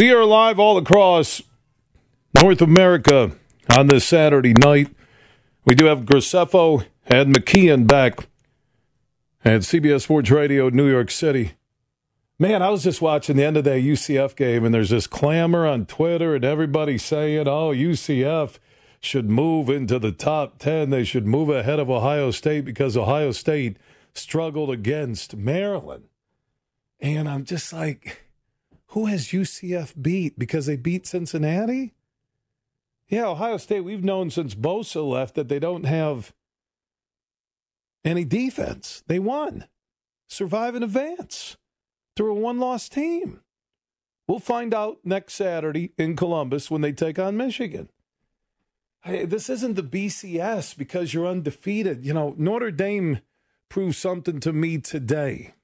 We are live all across North America on this Saturday night. We do have Graceffo and McKeon back at CBS Sports Radio, New York City. Man, I was just watching the end of that UCF game, and there's this clamor on Twitter and everybody saying, oh, UCF should move into the top 10. They should move ahead of Ohio State because Ohio State struggled against Maryland. And I'm just like, who has UCF beat? Because they beat Cincinnati? Yeah, Ohio State, we've known since Bosa left that they don't have any defense. They won. Survive and advance through a one-loss team. We'll find out next Saturday in Columbus when they take on Michigan. Hey, this isn't the BCS because you're undefeated. You know, Notre Dame proved something to me today.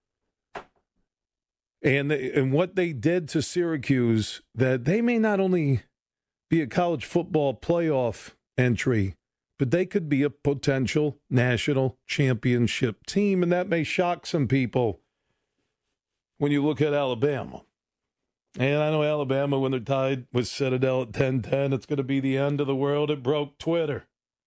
And what they did to Syracuse, that they may not only be a college football playoff entry, but they could be a potential national championship team, and that may shock some people when you look at Alabama. And I know Alabama, when they're tied with Citadel at 10-10, it's going to be the end of the world. It broke Twitter.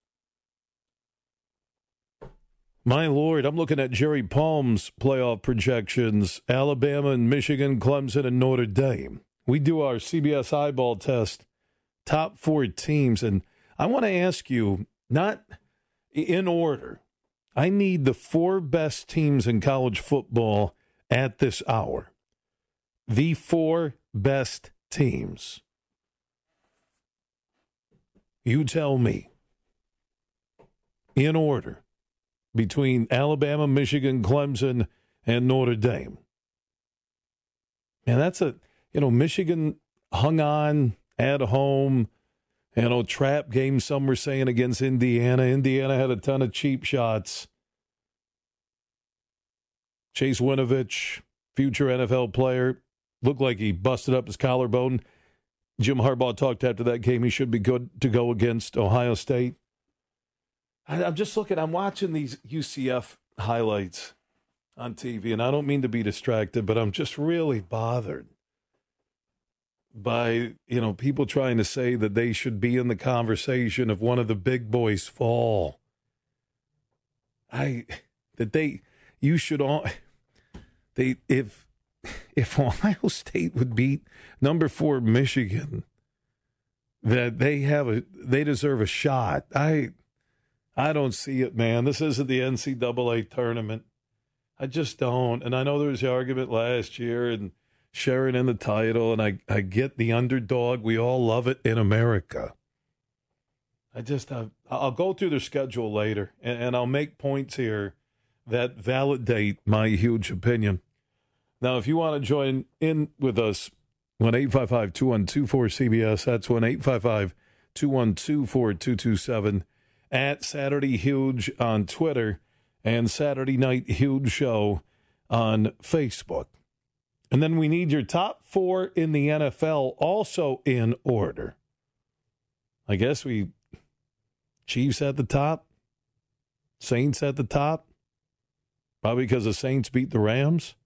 My Lord, I'm looking at Jerry Palm's playoff projections, Alabama and Michigan, Clemson, and Notre Dame. We do our CBS eyeball test, top 4 teams, and I want to ask you, not in order, I need the 4 best teams in college football at this hour. The 4 best teams. You tell me, in order, between Alabama, Michigan, Clemson, and Notre Dame. And that's Michigan hung on at home. Trap game, some were saying, against Indiana. Indiana had a ton of cheap shots. Chase Winovich, future NFL player, looked like he busted up his collarbone. Jim Harbaugh talked after that game. He should be good to go against Ohio State. I'm just looking. I'm watching these UCF highlights on TV, and I don't mean to be distracted, but I'm just really bothered by, people trying to say that they should be in the conversation if one of the big boys fall. If Ohio State would beat number 4 Michigan, that they deserve a shot. I don't see it, man. This isn't the NCAA tournament. I just don't. And I know there was the argument last year and sharing in the title, and I get the underdog. We all love it in America. I'll go through their schedule later, and I'll make points here that validate my huge opinion. Now, if you want to join in with us, 1-855-212-4CBS. That's 1-855-212-4227. At Saturday Huge on Twitter and Saturday Night Huge Show on Facebook. And then we need your top 4 in the NFL also in order. I guess Chiefs at the top, Saints at the top, probably because the Saints beat the Rams.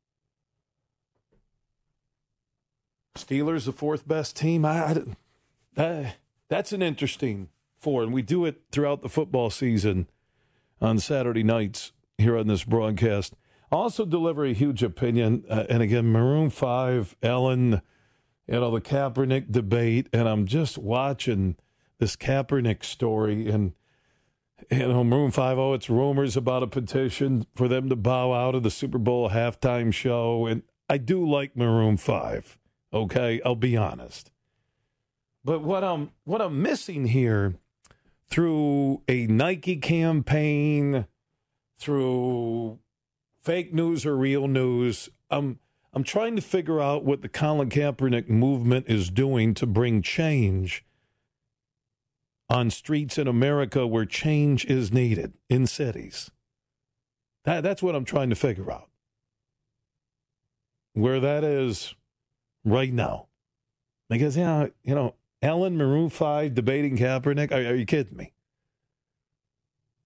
Steelers, the 4th best team. That's an interesting 4, and we do it throughout the football season on Saturday nights here on this broadcast. Also deliver a huge opinion, and again, Maroon 5, Ellen, the Kaepernick debate, and I'm just watching this Kaepernick story, and Maroon 5, it's rumors about a petition for them to bow out of the Super Bowl halftime show, and I do like Maroon 5, okay? I'll be honest. But what I'm missing here, through a Nike campaign, through fake news or real news, I'm trying to figure out what the Colin Kaepernick movement is doing to bring change on streets in America where change is needed in cities. That's what I'm trying to figure out. Where that is right now. Because, Ellen, Maroon 5 debating Kaepernick? Are you kidding me?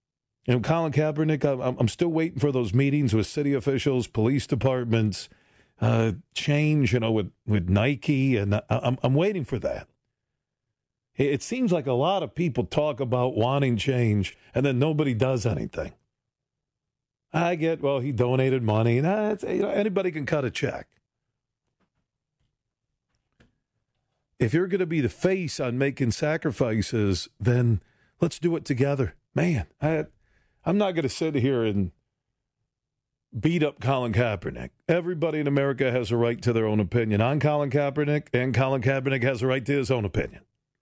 Colin Kaepernick, I'm still waiting for those meetings with city officials, police departments, change, with Nike, and I'm waiting for that. It seems like a lot of people talk about wanting change, and then nobody does anything. I get, well, he donated money, and anybody can cut a check. If you're going to be the face on making sacrifices, then let's do it together. Man, I'm not going to sit here and beat up Colin Kaepernick. Everybody in America has a right to their own opinion on Colin Kaepernick, and Colin Kaepernick has a right to his own opinion.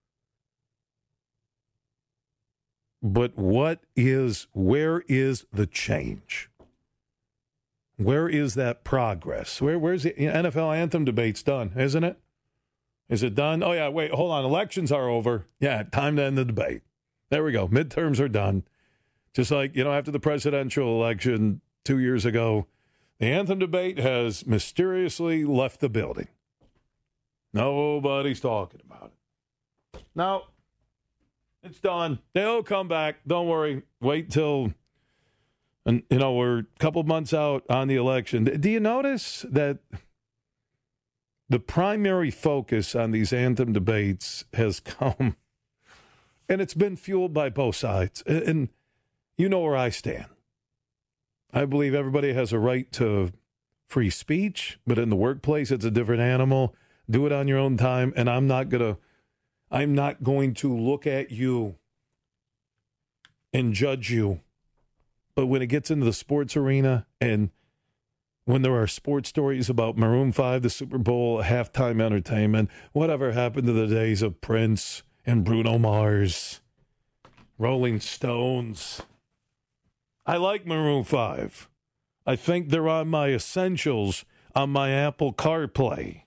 But where is the change? Where is that progress? Where's the NFL anthem debate's done, isn't it? Is it done? Oh, yeah, wait, hold on. Elections are over. Yeah, time to end the debate. There we go. Midterms are done. Just like, after the presidential election 2 years ago, the anthem debate has mysteriously left the building. Nobody's talking about it. Now, it's done. They'll come back. Don't worry. Wait till, we're a couple months out on the election. Do you notice that the primary focus on these anthem debates has come, and it's been fueled by both sides. And you know where I stand. I believe everybody has a right to free speech, but in the workplace, it's a different animal. Do it on your own time, and I'm not going to look at you and judge you. But when it gets into the sports arena, and when there are sports stories about Maroon 5, the Super Bowl, halftime entertainment, whatever happened to the days of Prince and Bruno Mars, Rolling Stones. I like Maroon 5. I think they're on my essentials on my Apple CarPlay.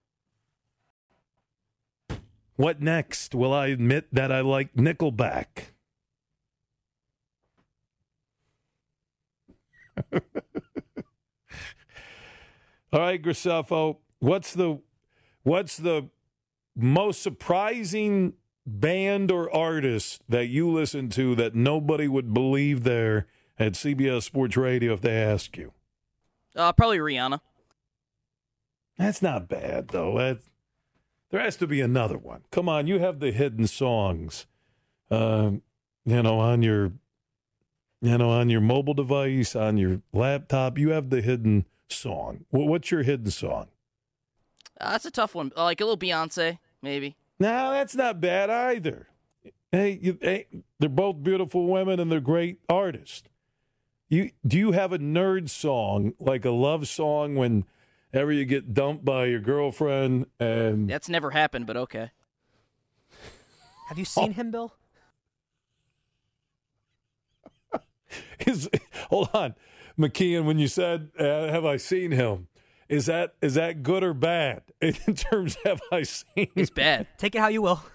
What next? Will I admit that I like Nickelback? All right, Graceffo, what's the most surprising band or artist that you listen to that nobody would believe there at CBS Sports Radio if they ask you? Probably Rihanna. That's not bad, though. There has to be another one. Come on, you have the hidden songs, on your mobile device, on your laptop. You have the hidden song. What's your hidden song? That's a tough one. Like a little Beyonce, maybe. No, that's not bad either. Hey, they're both beautiful women and they're great artists. Do you have a nerd song, like a love song whenever you get dumped by your girlfriend? And that's never happened, but okay. Have you seen him, Bill? Hold on, McKeon, when you said, have I seen him? Is that good or bad in terms of have I seen? It's bad. Take it how you will.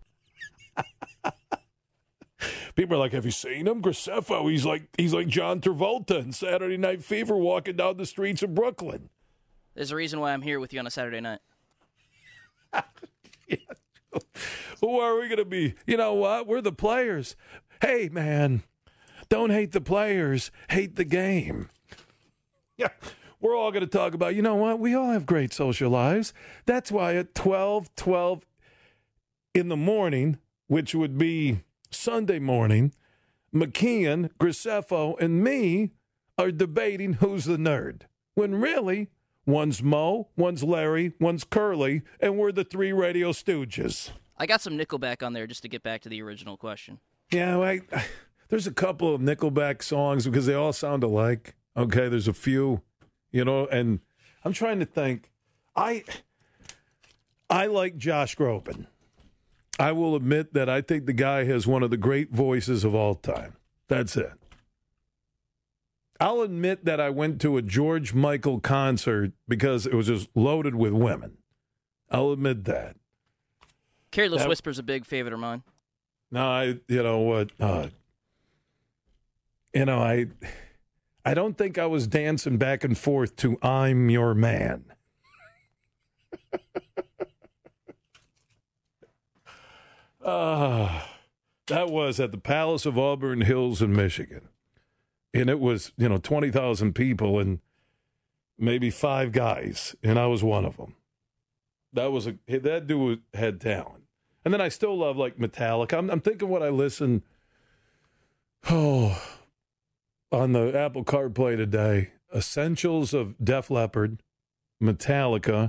People are like, have you seen him? Graceffo, he's like John Travolta in Saturday Night Fever walking down the streets of Brooklyn. There's a reason why I'm here with you on a Saturday night. Yeah. Who are we going to be? You know what? We're the players. Hey, man, don't hate the players. Hate the game. Yeah. We're all going to talk about, you know what? We all have great social lives. That's why at 12 in the morning, which would be Sunday morning, McKeon, Graceffo, and me are debating who's the nerd. When really, one's Mo, one's Larry, one's Curly, and we're the three radio stooges. I got some Nickelback on there just to get back to the original question. Yeah, there's a couple of Nickelback songs because they all sound alike. Okay, there's a few. And I'm trying to think. I like Josh Groban. I will admit that I think the guy has one of the great voices of all time. That's it. I'll admit that I went to a George Michael concert because it was just loaded with women. I'll admit that. Careless Whisper's a big favorite of mine. No, I don't think I was dancing back and forth to I'm Your Man. That was at the Palace of Auburn Hills in Michigan. And it was, 20,000 people. And maybe 5 guys, and I was one of them. That dude had talent. And then I still love like Metallica. I'm thinking what I listen on the Apple CarPlay today. Essentials of Def Leppard, Metallica.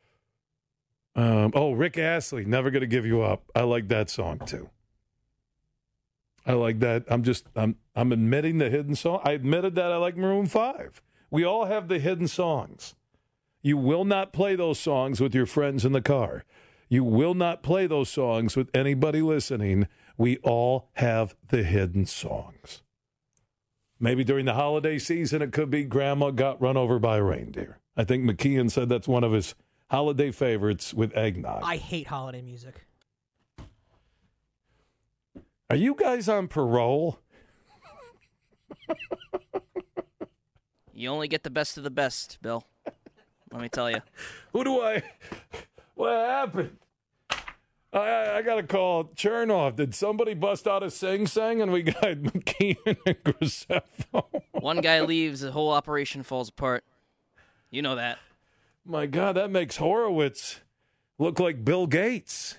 Rick Astley, Never Gonna Give You Up. I like that song too. I like that. I'm admitting the hidden song. I admitted that I like Maroon 5. We all have the hidden songs. You will not play those songs with your friends in the car. You will not play those songs with anybody listening. We all have the hidden songs. Maybe during the holiday season, it could be Grandma Got Run Over by a Reindeer. I think McKeon said that's one of his holiday favorites with eggnog. I hate holiday music. Are you guys on parole? You only get the best of the best, Bill. Let me tell you. What happened? I got to call Chernoff. Did somebody bust out a sing-sang and we got McKeon and Graceffa? One guy leaves, the whole operation falls apart. You know that. My God, that makes Horowitz look like Bill Gates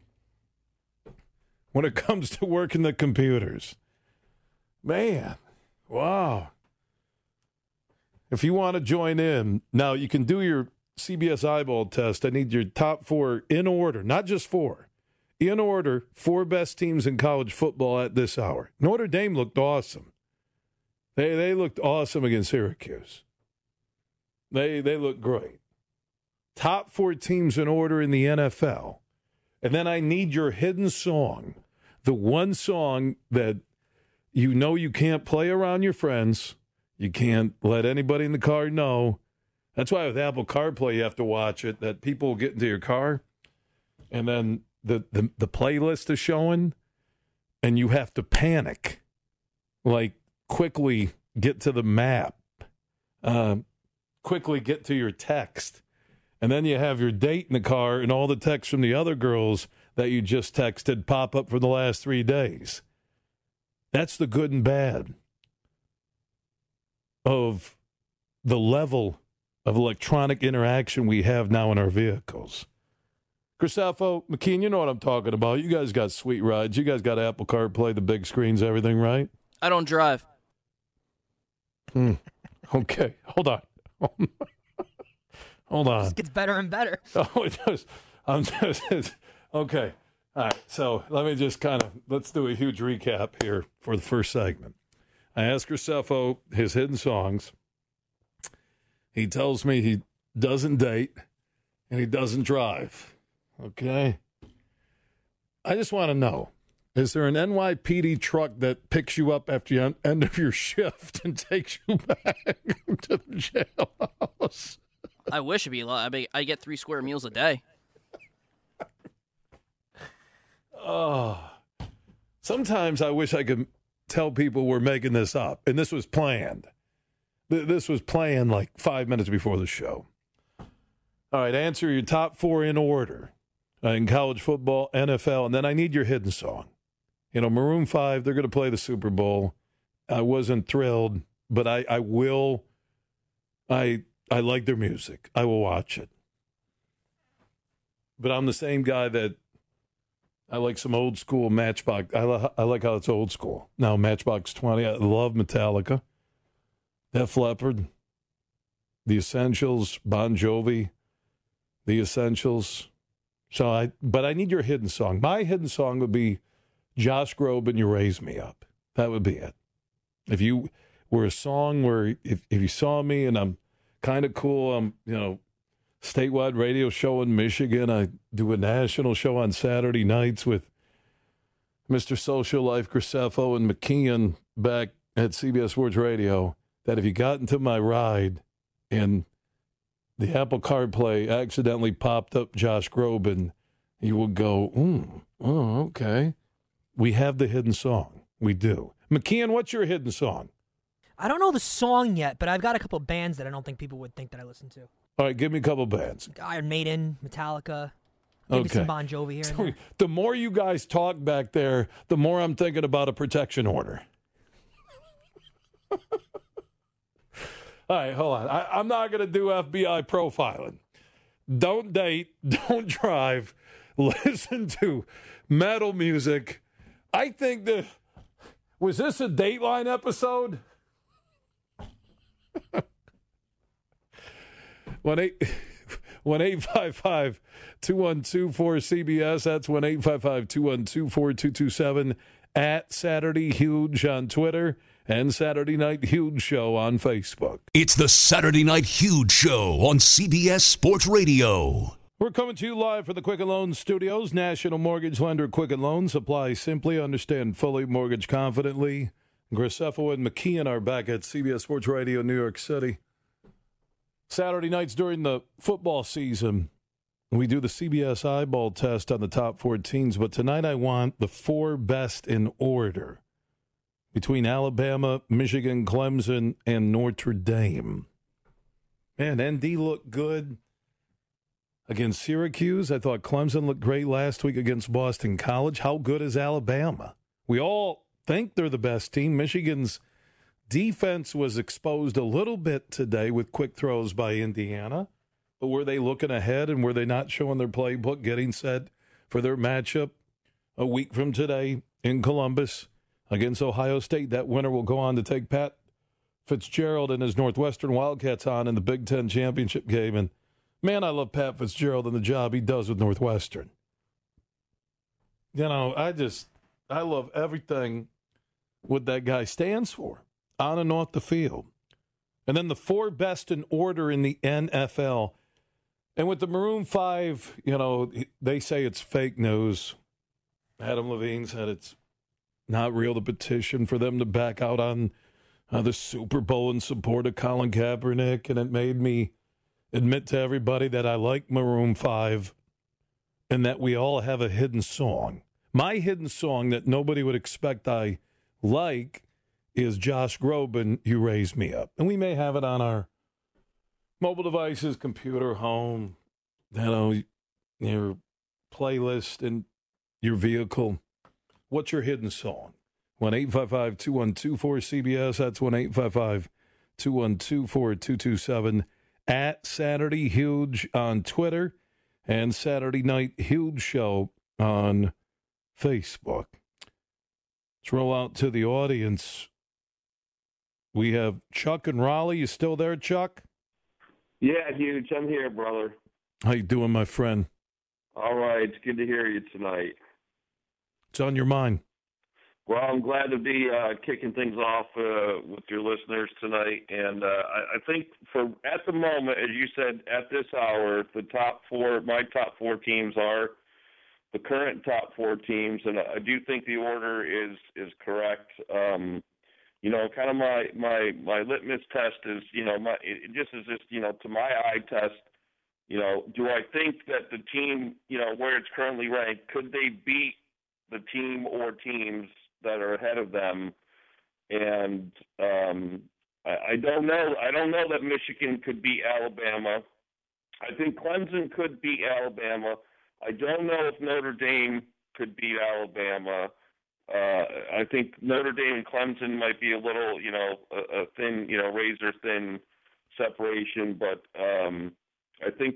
when it comes to working the computers. Man, wow. If you want to join in, now you can do your CBS eyeball test. I need your top 4 in order, not just 4. In order, 4 best teams in college football at this hour. Notre Dame looked awesome. They looked awesome against Syracuse. They looked great. Top 4 teams in order in the NFL. And then I need your hidden song, the one song that you know you can't play around your friends. You can't let anybody in the car know. That's why with Apple CarPlay you have to watch it, that people will get into your car, and then the playlist is showing, and you have to panic. Like, quickly get to the map. Quickly get to your text. And then you have your date in the car, and all the texts from the other girls that you just texted pop up for the last 3 days. That's the good and bad of the level of electronic interaction we have now in our vehicles. Graceffa, McKeon, you know what I'm talking about. You guys got sweet rides. You guys got Apple CarPlay, the big screens, everything, right? I don't drive. Okay, hold on. Hold on. It gets better and better. Oh, it does. Okay. All right, so let me just let's do a huge recap here for the first segment. I asked Graceffa his hidden songs. He tells me he doesn't date and he doesn't drive. Okay? I just want to know, is there an NYPD truck that picks you up after the end of your shift and takes you back to the jailhouse? I wish it'd be a lot. I get 3 square meals a day. Oh. Sometimes I wish I could tell people we're making this up, and this was planned. This was planned like 5 minutes before the show. All right, answer your top 4 in order in college football, NFL, and then I need your hidden song. You know, Maroon 5, they're going to play the Super Bowl. I wasn't thrilled, but I will. I like their music. I will watch it. But I'm the same guy that I like some old school Matchbox. I like how it's old school. Now, Matchbox 20, I love Metallica, Def Leppard, The Essentials, Bon Jovi, The Essentials. But I need your hidden song. My hidden song would be Josh Groban, You Raise Me Up. That would be it. If you were a song where if you saw me and I'm kind of cool, I'm, statewide radio show in Michigan. I do a national show on Saturday nights with Mr. Social Life Graceffa and McKeon back at CBS Sports Radio, that if you got into my ride and the Apple CarPlay accidentally popped up Josh Groban, you would go, oh, okay. We have the hidden song. We do. McKeon, what's your hidden song? I don't know the song yet, but I've got a couple bands that I don't think people would think that I listen to. All right, give me a couple bands. Iron Maiden, Metallica, maybe some Bon Jovi here and there. The more you guys talk back there, the more I'm thinking about a protection order. All right, hold on. I'm not going to do FBI profiling. Don't date. Don't drive. Listen to metal music. I think that was this a Dateline episode? 1-855-212-4CBS. That's 1-855-212-4227 at Saturday Huge on Twitter and Saturday Night Huge Show on Facebook. It's the Saturday Night Huge Show on CBS Sports Radio. We're coming to you live from the Quicken Loans Studios. National Mortgage Lender Quicken Loans. Apply simply, understand fully, mortgage confidently. Graceffo and McKeon are back at CBS Sports Radio, New York City. Saturday nights during the football season, we do the CBS eyeball test on the top 4 teams, but tonight I want the 4 best in order between Alabama, Michigan, Clemson, and Notre Dame. Man, ND looked good against Syracuse. I thought Clemson looked great last week against Boston College. How good is Alabama? We all think they're the best team. Michigan's defense was exposed a little bit today with quick throws by Indiana. But were they looking ahead and were they not showing their playbook, getting set for their matchup a week from today in Columbus against Ohio State? That winner will go on to take Pat Fitzgerald and his Northwestern Wildcats on in the Big Ten championship game. And, man, I love Pat Fitzgerald and the job he does with Northwestern. You know, I love everything what that guy stands for on and off the field. And then the 4 best in order in the NFL. And with the Maroon 5, you know, they say it's fake news. Adam Levine said it's not real, the petition for them to back out on the Super Bowl in support of Colin Kaepernick. And it made me admit to everybody that I like Maroon 5 and that we all have a hidden song. My hidden song that nobody would expect I like is Josh Groban, You Raise Me Up. And we may have it on our mobile devices, computer, home, you know, your playlist and your vehicle. What's your hidden song? 1-855-212-4CBS. That's 1-855-212-4227. At Saturday Huge on Twitter and Saturday Night Huge Show on Facebook. Let's roll out to the audience. We have Chuck and Raleigh. You still there, Chuck? Yeah, Huge. I'm here, brother. How you doing, my friend? All right. It's good to hear you tonight. It's on your mind. Well, I'm glad to be kicking things off with your listeners tonight. And I think at the moment, as you said, at this hour, my top four teams are the current top 4 teams. And I do think the order is correct. You know, kind of my litmus test is, you know, to my eye test, you know, do I think that the team, you know, where it's currently ranked, could they beat the team or teams that are ahead of them? And I don't know. I don't know that Michigan could beat Alabama. I think Clemson could beat Alabama. I don't know if Notre Dame could beat Alabama. I think Notre Dame and Clemson might be a little, you know, a thin, you know, razor thin separation, but I think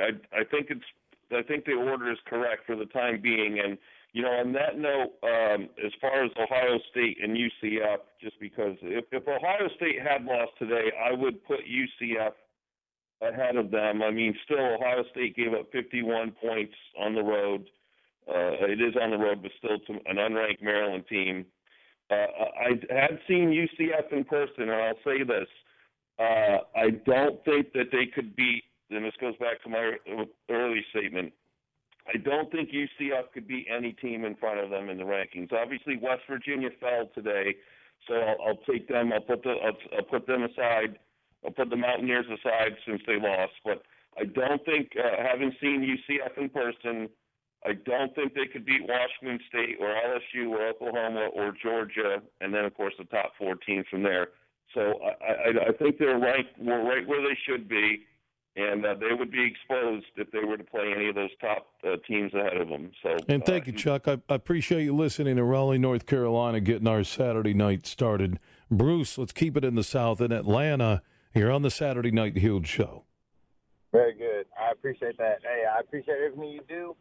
the order is correct for the time being. And you know, on that note, as far as Ohio State and UCF, just because if Ohio State had lost today, I would put UCF ahead of them. I mean, still Ohio State gave up 51 points on the road. It is on the road, but still to an unranked Maryland team. I had seen UCF in person, and I'll say this. I don't think that they could beat, and this goes back to my early statement, I don't think UCF could beat any team in front of them in the rankings. Obviously, West Virginia fell today, so I'll take them. I'll put them aside. I'll put the Mountaineers aside since they lost. But I don't think, having seen UCF in person, I don't think they could beat Washington State or LSU or Oklahoma or Georgia, and then, of course, the top 4 teams from there. So I think they're right where they should be, and they would be exposed if they were to play any of those top teams ahead of them. So, and thank you, Chuck. I appreciate you listening to Raleigh, North Carolina, getting our Saturday night started. Bruce, let's keep it in the South. In Atlanta, here on the Saturday Night Huge Show. Very good. I appreciate that. Hey, I appreciate everything you do.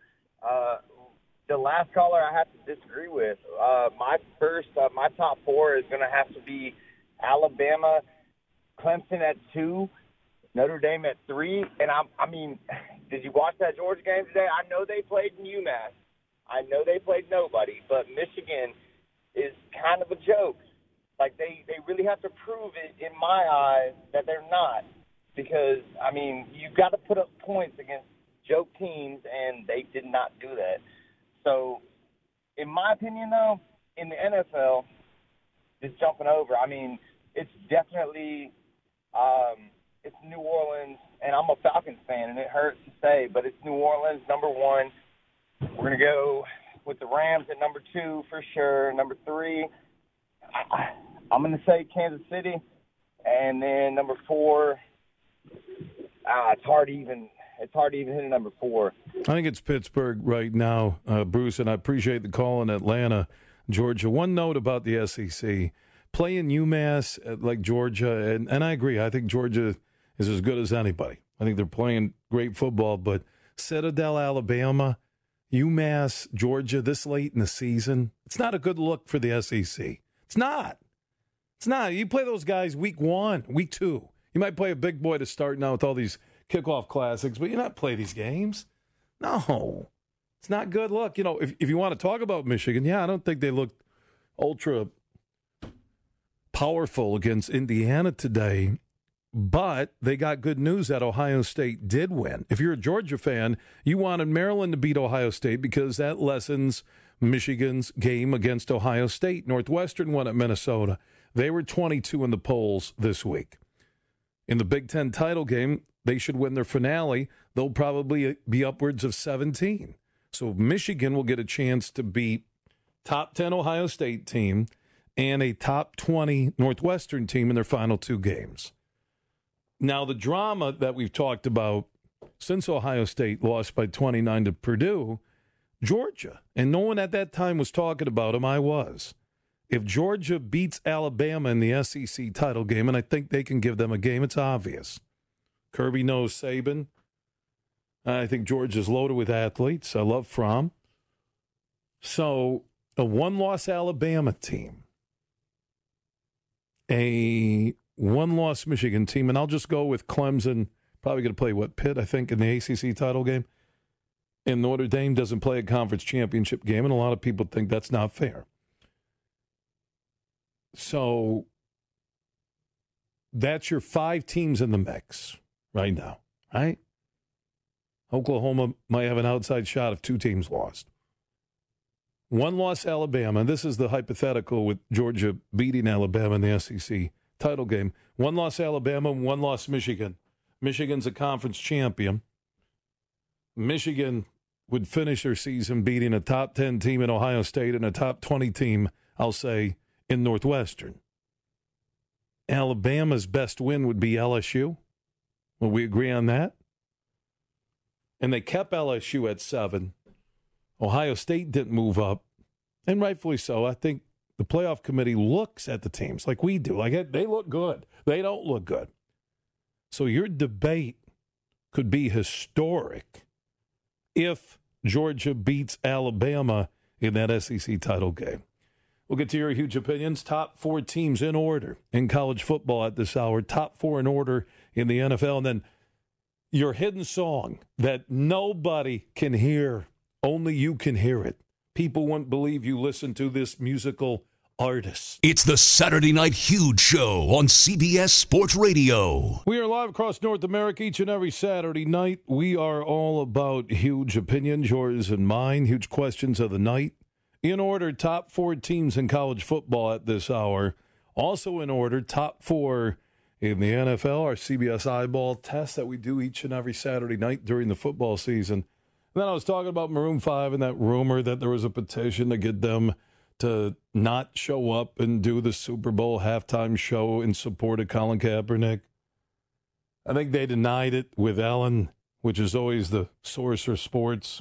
The last caller I have to disagree with. My top four is going to have to be Alabama, Clemson at 2, Notre Dame at 3. And I mean, did you watch that Georgia game today? I know they played in UMass. I know they played nobody, but Michigan is kind of a joke. Like, they really have to prove it, in my eyes, that they're not. Because, I mean, you've got to put up points against joke teams, and they did not do that. So, in my opinion, though, in the NFL, just jumping over, I mean, it's definitely it's New Orleans, and I'm a Falcons fan, and it hurts to say, but it's New Orleans, number 1. We're going to go with the Rams at number 2 for sure. Number 3, I'm going to say Kansas City. And then number 4, it's hard to even hit a number 4. I think it's Pittsburgh right now, Bruce, and I appreciate the call in Atlanta, Georgia. One note about the SEC. Playing UMass like Georgia, and I agree, I think Georgia is as good as anybody. I think they're playing great football, but Citadel, Alabama, UMass, Georgia, this late in the season, it's not a good look for the SEC. It's not. It's not. You play those guys week 1, week 2. You might play a big boy to start now with all these kickoff classics, but you not play these games. No. It's not good look. You know, if you want to talk about Michigan, I don't think they looked ultra powerful against Indiana today, but they got good news that Ohio State did win. If you're a Georgia fan, you wanted Maryland to beat Ohio State because that lessens Michigan's game against Ohio State. Northwestern won at Minnesota. They were 22 in the polls this week. In the Big Ten title game, they should win their finale. They'll probably be upwards of 17. So Michigan will get a chance to beat top 10 Ohio State team and a top 20 Northwestern team in their final 2 games. Now, the drama that we've talked about since Ohio State lost by 29 to Purdue, Georgia, and no one at that time was talking about them, I was. If Georgia beats Alabama in the SEC title game, and I think they can give them a game, it's obvious. Kirby knows Saban. I think Georgia's loaded with athletes. I love Fromm. So, a one-loss Alabama team, a one-loss Michigan team, and I'll just go with Clemson, probably going to play, Pitt, I think, in the ACC title game. And Notre Dame doesn't play a conference championship game, and a lot of people think that's not fair. So that's your 5 teams in the mix right now, right? Oklahoma might have an outside shot if 2 teams lost. One loss Alabama, and this is the hypothetical with Georgia beating Alabama in the SEC title game. One loss Alabama, one loss Michigan. Michigan's a conference champion. Michigan would finish their season beating a top 10 team in Ohio State and a top 20 team, I'll say, in Northwestern. Alabama's best win would be LSU. Will we agree on that? And they kept LSU at 7. Ohio State didn't move up, and rightfully so. I think the playoff committee looks at the teams like we do. Like, they look good. They don't look good. So your debate could be historic if Georgia beats Alabama in that SEC title game. We'll get to your huge opinions. Top 4 teams in order in college football at this hour. Top 4 in order in the NFL. And then your hidden song that nobody can hear. Only you can hear it. People won't believe you listen to this musical artist. It's the Saturday Night Huge Show on CBS Sports Radio. We are live across North America each and every Saturday night. We are all about huge opinions, yours and mine, huge questions of the night. In order, top 4 teams in college football at this hour. Also in order, top 4 in the NFL, our CBS Eyeball test that we do each and every Saturday night during the football season. And then I was talking about Maroon 5 and that rumor that there was a petition to get them to not show up and do the Super Bowl halftime show in support of Colin Kaepernick. I think they denied it with Ellen, which is always the source for sports.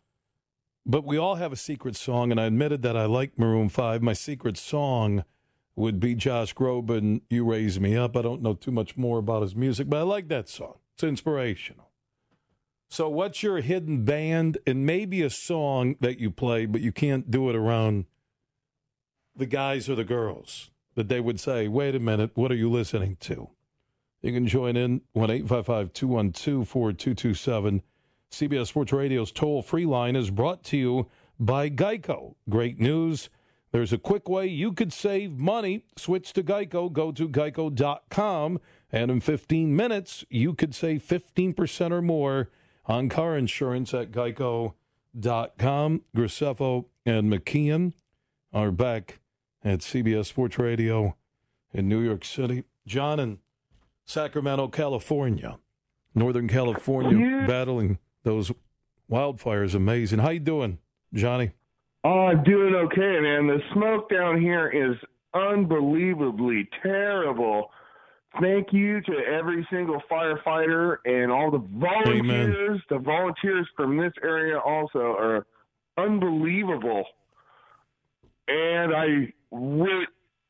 But we all have a secret song, and I admitted that I like Maroon 5. My secret song would be Josh Groban, You Raise Me Up. I don't know too much more about his music, but I like that song. It's inspirational. So what's your hidden band and maybe a song that you play, but you can't do it around the guys or the girls, that they would say, wait a minute, what are you listening to? You can join in 1-855-212-4227. CBS Sports Radio's toll-free line is brought to you by Geico. Great news. There's a quick way you could save money. Switch to Geico. Go to geico.com. And in 15 minutes, you could save 15% or more on car insurance at geico.com. Graceffo and McKeon are back at CBS Sports Radio in New York City. John in Sacramento, California. Northern California, battling those wildfires. Amazing. How you doing, Johnny? Oh, I'm doing okay, man. The smoke down here is unbelievably terrible. Thank you to every single firefighter and all the volunteers. Amen. The volunteers from this area also are unbelievable. And I really,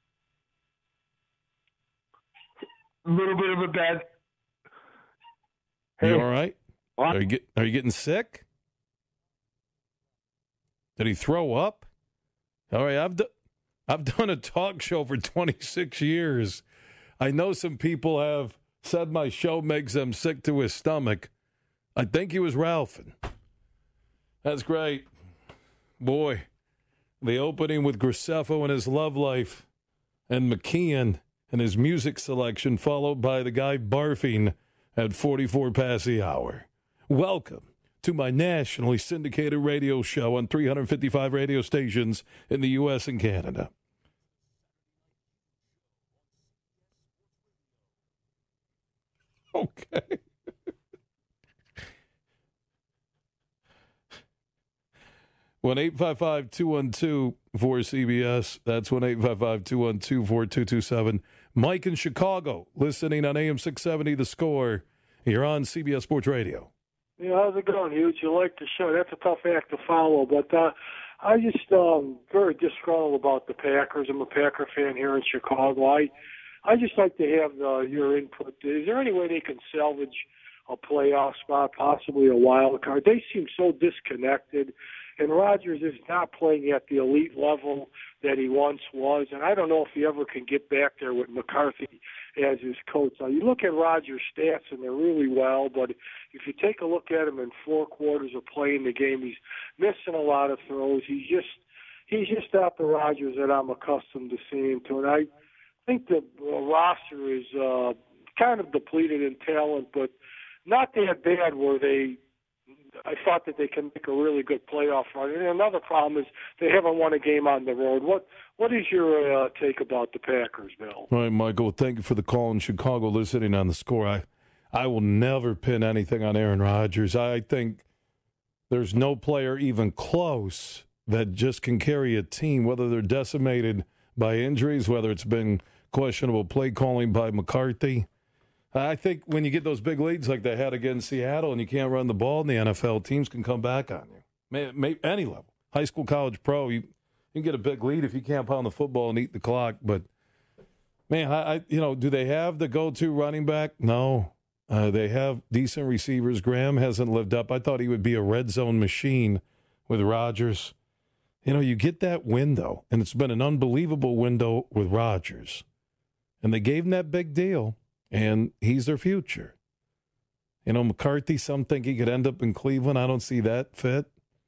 a little bit of a bad. You all right? What? Are you getting sick? Did he throw up? All right, I've done a talk show for 26 years. I know some people have said my show makes them sick to his stomach. I think he was Ralphing. That's great. Boy, the opening with Graceffo and his love life and McKeon and his music selection, followed by the guy barfing at 44 past the hour. Welcome to my nationally syndicated radio show on 355 radio stations in the U.S. and Canada. Okay. One 855-212-4CBS. That's 1-855-212-4227. Mike in Chicago, listening on AM 670 The Score. You're on CBS Sports Radio. Yeah, how's it going, Hughes? You like the show. That's a tough act to follow, but I just very disgruntled about the Packers. I'm a Packer fan here in Chicago. I just like to have your input. Is there any way they can salvage a playoff spot, possibly a wild card? They seem so disconnected, and Rodgers is not playing at the elite level that he once was, and I don't know if he ever can get back there with McCarthy as his coach. Now, you look at Rodgers' stats, and they're really well, but if you take a look at him in 4 quarters of playing the game, he's missing a lot of throws. He's just not the Rodgers that I'm accustomed to seeing to, and I think the roster is kind of depleted in talent, but not that bad where I thought that they can make a really good playoff run. And another problem is they haven't won a game on the road. What is your take about the Packers, Bill? All right, Michael, thank you for the call in Chicago, listening on The Score. I will never pin anything on Aaron Rodgers. I think there's no player even close that just can carry a team, whether they're decimated by injuries, whether it's been questionable play calling by McCarthy. I think when you get those big leads like they had against Seattle and you can't run the ball in the NFL, teams can come back on you. Any level. High school, college, pro, you can get a big lead if you can't pound the football and eat the clock. But, man, do they have the go-to running back? No. They have decent receivers. Graham hasn't lived up. I thought he would be a red zone machine with Rodgers. You get that window, and it's been an unbelievable window with Rodgers. And they gave him that big deal. And he's their future. McCarthy, some think he could end up in Cleveland. I don't see that fit.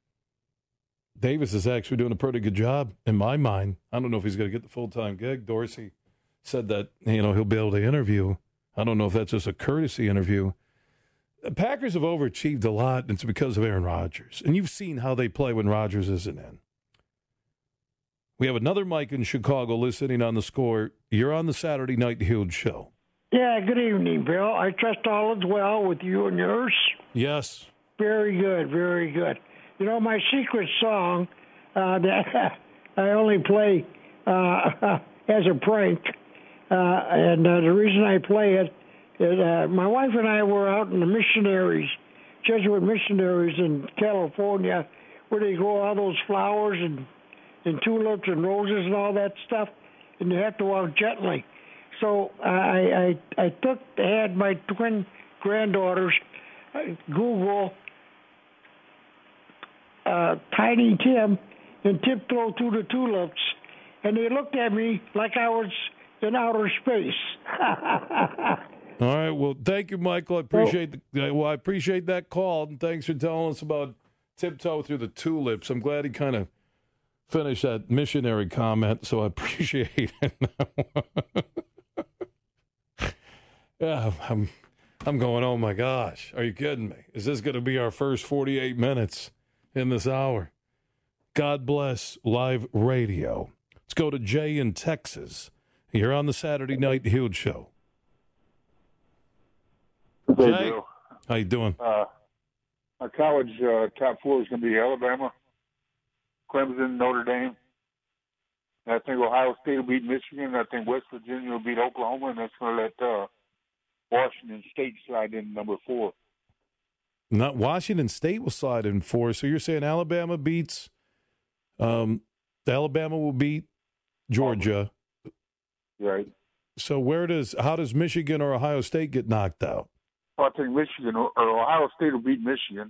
Davis is actually doing a pretty good job, in my mind. I don't know if he's going to get the full-time gig. Dorsey said that, he'll be able to interview. I don't know if that's just a courtesy interview. The Packers have overachieved a lot, and it's because of Aaron Rodgers. And you've seen how they play when Rodgers isn't in. We have another Mike in Chicago listening on The Score. You're on the Saturday Night Huge Show. Yeah, good evening, Bill. I trust all is well with you and yours. Yes. Very good, very good. My secret song that I only play as a prank, and the reason I play it is my wife and I were out in the Jesuit missionaries in California, where they grow all those flowers and tulips and roses and all that stuff. and you have to walk gently. So I had my twin granddaughters Google Tiny Tim and tiptoe through the tulips, and they looked at me like I was in outer space. All right. Well, thank you, Michael. I appreciate I appreciate that call, and thanks for telling us about tiptoe through the tulips. I'm glad he kind of finished that missionary comment, so I appreciate it. Yeah, I'm going, oh my gosh, are you kidding me? Is this going to be our first 48 minutes in this hour? God bless live radio. Let's go to Jay in Texas. You're on the Saturday Night Huge Show. Hey, Jay, Bill. how you doing? My college top four is going to be Alabama, Clemson, Notre Dame. And I think Ohio State will beat Michigan. I think West Virginia will beat Oklahoma, and that's going to let Washington State slide in number 4. Not Washington State will slide in 4. So you're saying Alabama beats Alabama will beat Georgia. Right. So how does Michigan or Ohio State get knocked out? I think Michigan or Ohio State will beat Michigan.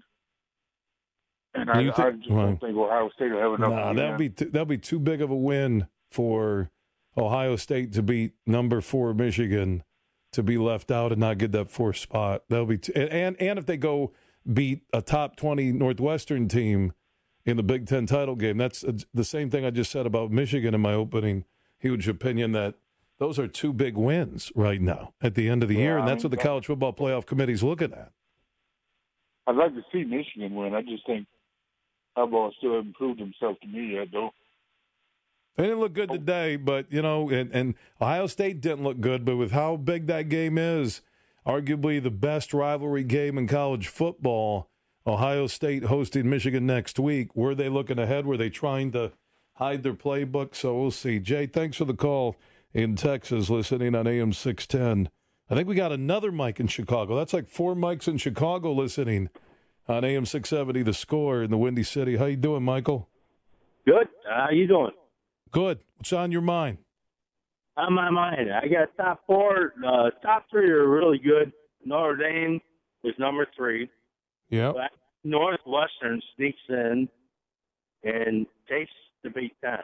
And I just don't think Ohio State will have enough. Nah, that'd be too big of a win for Ohio State to beat number 4 Michigan, to be left out and not get that 4th spot. That'll be and if they go beat a top 20 Northwestern team in the Big Ten title game, that's the same thing I just said about Michigan in my opening huge opinion, that those are 2 big wins right now at the end of the year, and that's what the College Football Playoff Committee's looking at. I'd like to see Michigan win. I just think Harbaugh still hasn't proved himself to me yet, though. They didn't look good today, but, and Ohio State didn't look good, but with how big that game is, arguably the best rivalry game in college football, Ohio State hosting Michigan next week. Were they looking ahead? Were they trying to hide their playbook? So we'll see. Jay, thanks for the call in Texas, listening on AM 610. I think we got another mic in Chicago. That's like 4 mics in Chicago listening on AM 670, The Score in the Windy City. How you doing, Michael? Good. How you doing? Good. What's on your mind? On my mind, I got top 4. Top 3 are really good. Notre Dame is number 3. Yeah. Northwestern sneaks in and takes the Big Ten.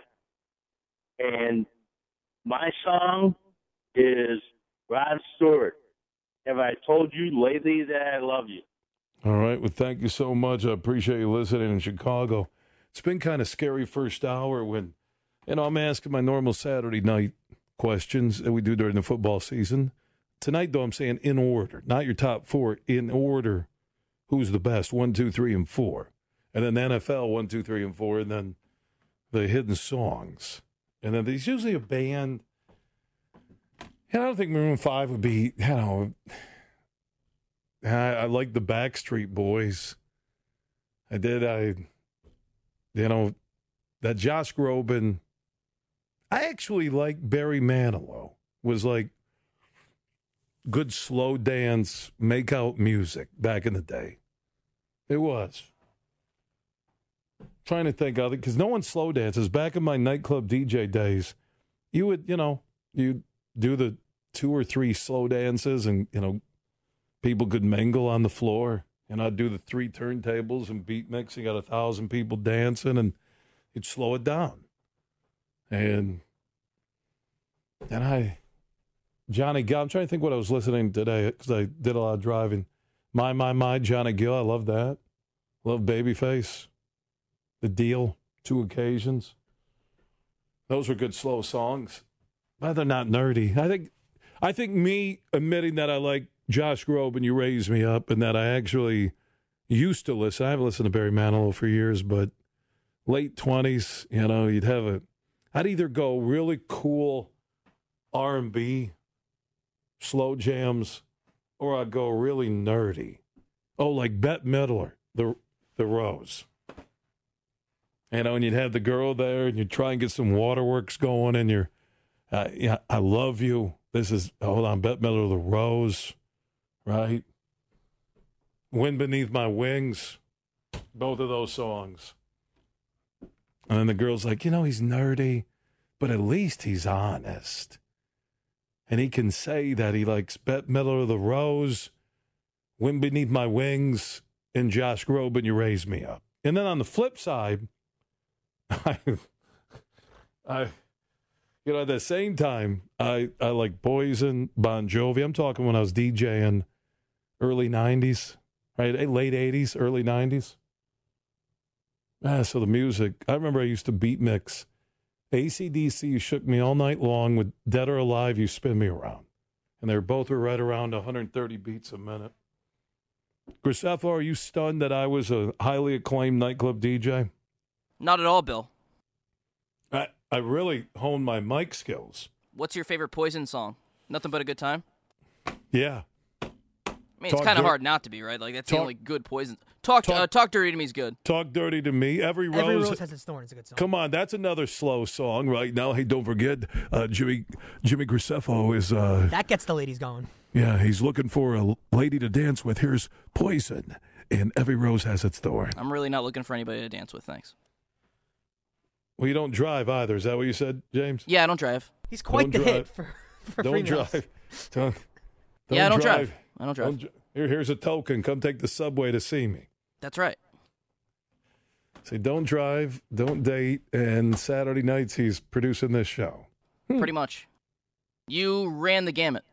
And my song is Rod Stewart. Have I told you lately that I love you? All right. Well, thank you so much. I appreciate you listening in Chicago. It's been kind of scary first hour when, I'm asking my normal Saturday night questions that we do during the football season. Tonight, though, I'm saying in order, not your top 4, in order. Who's the best? 1, 2, 3, and 4. And then the NFL, 1, 2, 3, and 4. And then the hidden songs. And then there's usually a band. I don't think Maroon 5 would be, I like the Backstreet Boys. That Josh Groban. I actually like Barry Manilow. Was like good slow dance, make out music back in the day. It was. Trying to think of it, because no one slow dances. Back in my nightclub DJ days, you would, you'd do the 2 or 3 slow dances and, people could mingle on the floor. And I'd do the 3 turntables and beat mix. You got 1,000 people dancing, and you'd slow it down. And Johnny Gill, I'm trying to think what I was listening today because I did a lot of driving. My, Johnny Gill, I love that. Love Babyface. The Deal, 2 occasions. Those were good slow songs. But they're not nerdy. I think me admitting that I like Josh Groban, You Raise Me Up, and that I actually used to listen. I haven't listened to Barry Manilow for years, but late 20s, I'd either go really cool R&B, slow jams, or I'd go really nerdy. Oh, like Bette Midler, the Rose. And you'd have the girl there, and you'd try and get some waterworks going, and you're, I love you. This is, Bette Midler, The Rose, right? Wind Beneath My Wings, both of those songs. And then the girl's like, he's nerdy, but at least he's honest. And he can say that he likes Bette Midler of the Rose, Wind Beneath My Wings, and Josh Groban, You Raise Me Up. And then on the flip side, at the same time, I like Poison, Bon Jovi. I'm talking when I was DJing early 90s, right? Late 80s, early 90s. So the music, I remember I used to beat mix AC/DC, You Shook Me All Night Long, with Dead or Alive, You Spin Me Around. And they both were right around 130 beats a minute. Graceffa, are you stunned that I was a highly acclaimed nightclub DJ? Not at all, Bill. I really honed my mic skills. What's your favorite Poison song? Nothing But a Good Time? Yeah. I mean, it's kind of hard not to be, right? Like, that's the only good Poison. Talk Dirty to Me is good. Talk Dirty to Me. Every Rose Has Its Thorn is a good song. Come on, that's another slow song right now. Hey, don't forget, Jimmy Graceffa is... that gets the ladies going. Yeah, he's looking for a lady to dance with. Here's Poison, and Every Rose Has Its Thorn. I'm really not looking for anybody to dance with, thanks. Well, you don't drive either. Is that what you said, James? Yeah, I don't drive. He's quite the hit for Don't drive. Don't yeah, I don't drive. I don't drive. Here's a token. Come take the subway to see me. That's right. Say, don't drive, don't date, and Saturday nights he's producing this show. Pretty much. You ran the gamut.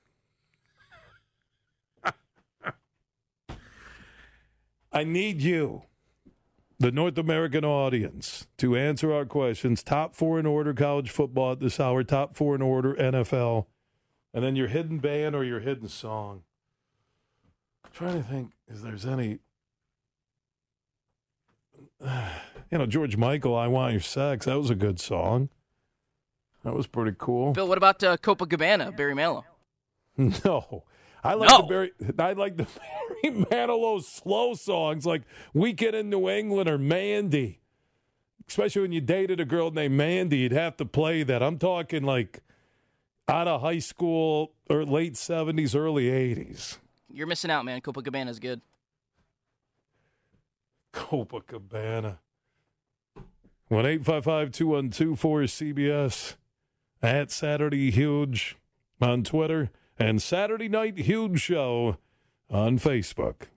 I need you, the North American audience, to answer our questions. Top 4 in order college football at this hour, top 4 in order NFL, and then your hidden band or your hidden song. I'm trying to think if there's any... George Michael, I Want Your Sex. That was a good song. That was pretty cool. Bill, what about Copacabana, Barry Manilow? No. I like the Barry Manilow slow songs like Weekend in New England or Mandy. Especially when you dated a girl named Mandy, you'd have to play that. I'm talking like out of high school or late 70s, early 80s. You're missing out, man. Copacabana's good. Copacabana. 1-855-212-4CBS. At Saturday Huge on Twitter. And Saturday Night Huge Show on Facebook.